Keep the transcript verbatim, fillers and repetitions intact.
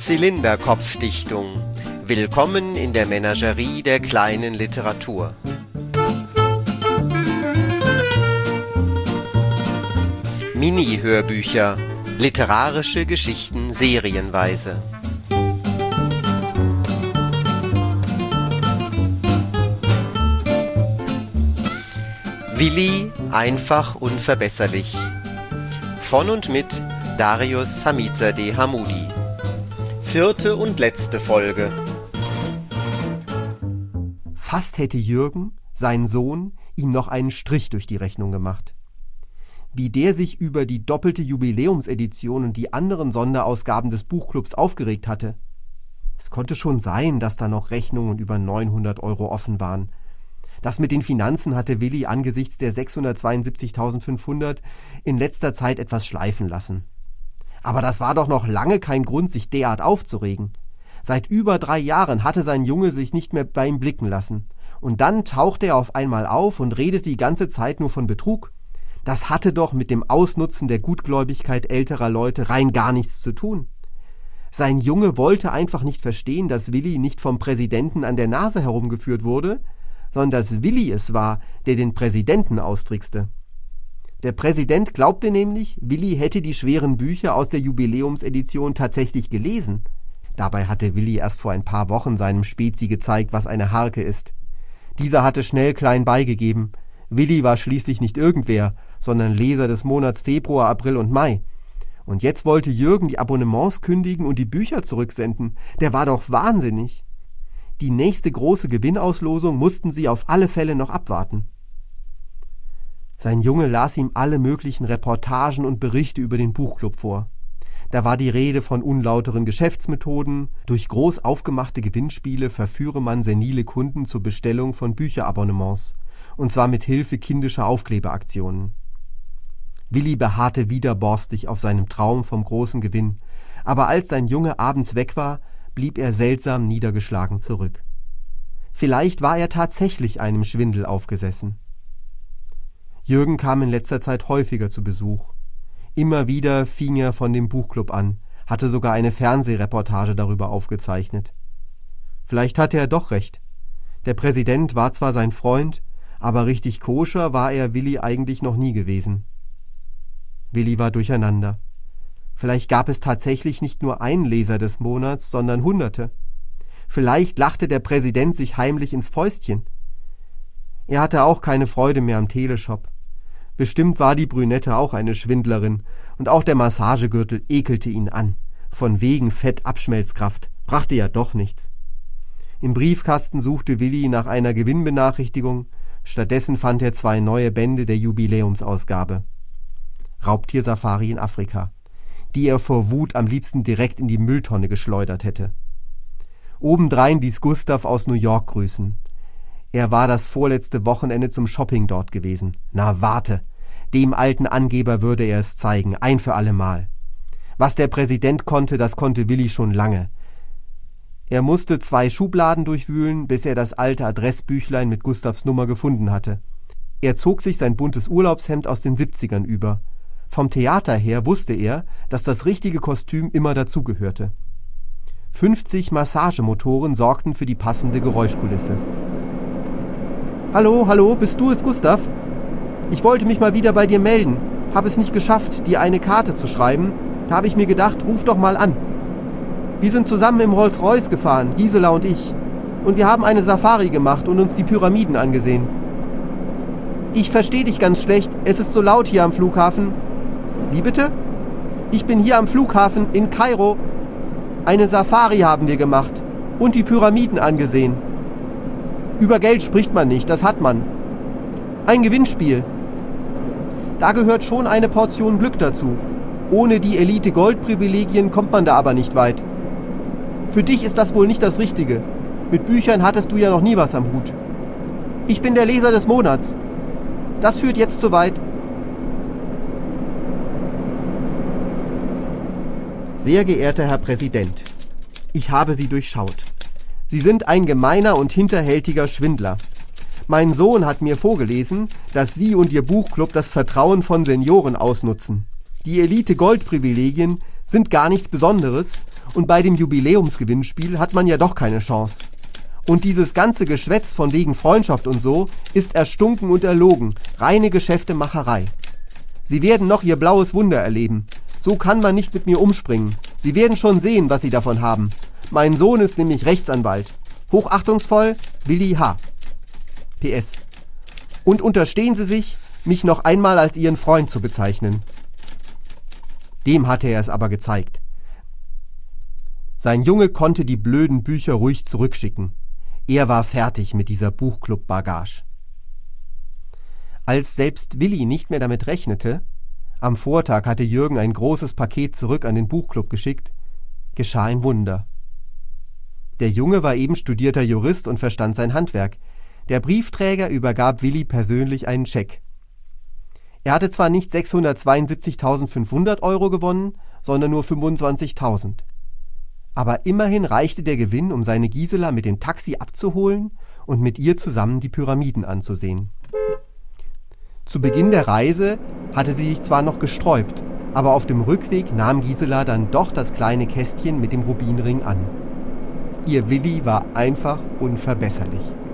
Zylinderkopfdichtung. Willkommen in der Menagerie der kleinen Literatur. Mini-Hörbücher. Literarische Geschichten serienweise. Willi, einfach unverbesserlich. Von und mit Darius Hamizadeh Hammoudi. Vierte und letzte Folge. Fast hätte Jürgen, sein Sohn, ihm noch einen Strich durch die Rechnung gemacht. Wie der sich über die doppelte Jubiläumsedition und die anderen Sonderausgaben des Buchclubs aufgeregt hatte. Es konnte schon sein, dass da noch Rechnungen über neunhundert Euro offen waren. Das mit den Finanzen hatte Willi angesichts der sechshundertzweiundsiebzigtausendfünfhundert in letzter Zeit etwas schleifen lassen. Aber das war doch noch lange kein Grund, sich derart aufzuregen. Seit über drei Jahren hatte sein Junge sich nicht mehr bei ihm blicken lassen. Und dann tauchte er auf einmal auf und redete die ganze Zeit nur von Betrug. Das hatte doch mit dem Ausnutzen der Gutgläubigkeit älterer Leute rein gar nichts zu tun. Sein Junge wollte einfach nicht verstehen, dass Willi nicht vom Präsidenten an der Nase herumgeführt wurde, sondern dass Willi es war, der den Präsidenten austrickste. Der Präsident glaubte nämlich, Willi hätte die schweren Bücher aus der Jubiläumsedition tatsächlich gelesen. Dabei hatte Willi erst vor ein paar Wochen seinem Spezi gezeigt, was eine Harke ist. Dieser hatte schnell klein beigegeben. Willi war schließlich nicht irgendwer, sondern Leser des Monats Februar, April und Mai. Und jetzt wollte Jürgen die Abonnements kündigen und die Bücher zurücksenden. Der war doch wahnsinnig. Die nächste große Gewinnauslosung mussten sie auf alle Fälle noch abwarten. Sein Junge las ihm alle möglichen Reportagen und Berichte über den Buchclub vor. Da war die Rede von unlauteren Geschäftsmethoden. Durch groß aufgemachte Gewinnspiele verführe man senile Kunden zur Bestellung von Bücherabonnements. Und zwar mit Hilfe kindischer Aufklebeaktionen. Willi beharrte widerborstig auf seinem Traum vom großen Gewinn. Aber als sein Junge abends weg war, blieb er seltsam niedergeschlagen zurück. Vielleicht war er tatsächlich einem Schwindel aufgesessen. Jürgen kam in letzter Zeit häufiger zu Besuch. Immer wieder fing er von dem Buchclub an, hatte sogar eine Fernsehreportage darüber aufgezeichnet. Vielleicht hatte er doch recht. Der Präsident war zwar sein Freund, aber richtig koscher war er Willi eigentlich noch nie gewesen. Willi war durcheinander. Vielleicht gab es tatsächlich nicht nur einen Leser des Monats, sondern Hunderte. Vielleicht lachte der Präsident sich heimlich ins Fäustchen. Er hatte auch keine Freude mehr am Teleshop. Bestimmt war die Brünette auch eine Schwindlerin, und auch der Massagegürtel ekelte ihn an. Von wegen Fettabschmelzkraft, brachte ja doch nichts. Im Briefkasten suchte Willi nach einer Gewinnbenachrichtigung, stattdessen fand er zwei neue Bände der Jubiläumsausgabe. Raubtiersafari in Afrika, die er vor Wut am liebsten direkt in die Mülltonne geschleudert hätte. Obendrein ließ Gustav aus New York grüßen. Er war das vorletzte Wochenende zum Shopping dort gewesen. Na warte, dem alten Angeber würde er es zeigen, ein für allemal. Was der Präsident konnte, das konnte Willi schon lange. Er musste zwei Schubladen durchwühlen, bis er das alte Adressbüchlein mit Gustavs Nummer gefunden hatte. Er zog sich sein buntes Urlaubshemd aus den siebzigern über. Vom Theater her wusste er, dass das richtige Kostüm immer dazugehörte. fünfzig Massagemotoren sorgten für die passende Geräuschkulisse. »Hallo, hallo, bist du es, Gustav? Ich wollte mich mal wieder bei dir melden. Hab es nicht geschafft, dir eine Karte zu schreiben. Da habe ich mir gedacht, ruf doch mal an. Wir sind zusammen im Rolls-Royce gefahren, Gisela und ich. Und wir haben eine Safari gemacht und uns die Pyramiden angesehen. Ich verstehe dich ganz schlecht, es ist so laut hier am Flughafen. Wie bitte? Ich bin hier am Flughafen in Kairo. Eine Safari haben wir gemacht und die Pyramiden angesehen. Über Geld spricht man nicht, das hat man. Ein Gewinnspiel. Da gehört schon eine Portion Glück dazu. Ohne die Elite-Gold-Privilegien kommt man da aber nicht weit. Für dich ist das wohl nicht das Richtige. Mit Büchern hattest du ja noch nie was am Hut. Ich bin der Leser des Monats. Das führt jetzt zu weit. Sehr geehrter Herr Präsident, ich habe Sie durchschaut. Sie sind ein gemeiner und hinterhältiger Schwindler. Mein Sohn hat mir vorgelesen, dass Sie und Ihr Buchclub das Vertrauen von Senioren ausnutzen. Die Elite-Gold-Privilegien sind gar nichts Besonderes und bei dem Jubiläumsgewinnspiel hat man ja doch keine Chance. Und dieses ganze Geschwätz von wegen Freundschaft und so ist erstunken und erlogen, reine Geschäftemacherei. Sie werden noch ihr blaues Wunder erleben. So kann man nicht mit mir umspringen. Sie werden schon sehen, was Sie davon haben. Mein Sohn ist nämlich Rechtsanwalt. Hochachtungsvoll, Willi H. P S. Und unterstehen Sie sich, mich noch einmal als Ihren Freund zu bezeichnen. Dem hatte er es aber gezeigt. Sein Junge konnte die blöden Bücher ruhig zurückschicken. Er war fertig mit dieser Buchclub-Bagage. Als selbst Willi nicht mehr damit rechnete, am Vortag hatte Jürgen ein großes Paket zurück an den Buchclub geschickt, geschah ein Wunder. Der Junge war eben studierter Jurist und verstand sein Handwerk. Der Briefträger übergab Willi persönlich einen Scheck. Er hatte zwar nicht sechshundertzweiundsiebzigtausendfünfhundert Euro gewonnen, sondern nur fünfundzwanzigtausend. Aber immerhin reichte der Gewinn, um seine Gisela mit dem Taxi abzuholen und mit ihr zusammen die Pyramiden anzusehen. Zu Beginn der Reise hatte sie sich zwar noch gesträubt, aber auf dem Rückweg nahm Gisela dann doch das kleine Kästchen mit dem Rubinring an. Ihr Willi war einfach unverbesserlich.